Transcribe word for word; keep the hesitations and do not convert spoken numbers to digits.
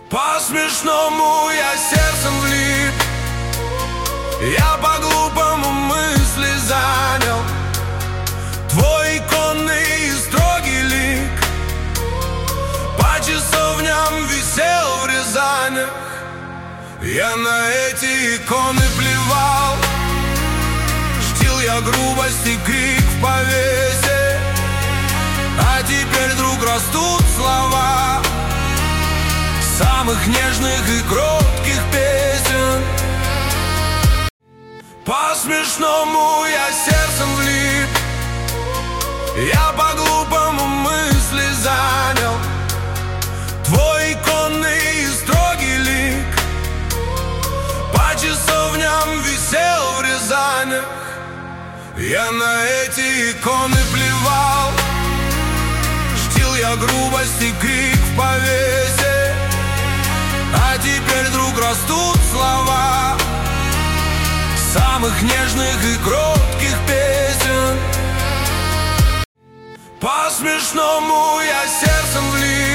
По-смешному я сердцем влип, я по-глупому мысли занял твой иконный и строгий лик. По часовням висел в Рязани, я на эти иконы плевал. Чтил я грубость и крик в повесе, а теперь вдруг растут слова самых нежных и кротких песен. По-смешному я сердцем влип, я по-глупому мысли занял твой иконный и строгий лик. По часовням висел в Рязани, я на эти иконы плевал. Чтил я грубость и крик в повесе, а теперь вдруг растут слова самых нежных и кротких песен. По-смешному я сердцем влип,